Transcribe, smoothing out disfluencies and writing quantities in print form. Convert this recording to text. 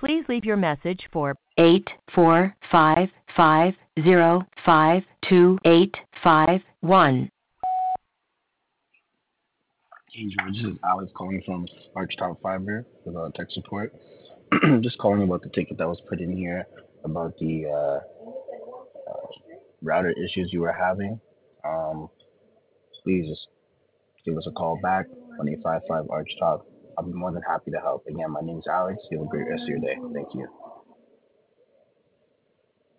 Please leave your message for 845505281. Hey George, this is Alex calling from Arch Top Fiber with tech support. Just calling about the ticket that was put in here about the router issues you were having. Um, Please just give us a call back 1855 Arch Top. I'll be more than happy to help. Again, my name is Alex. You have a great rest of your day. Thank you.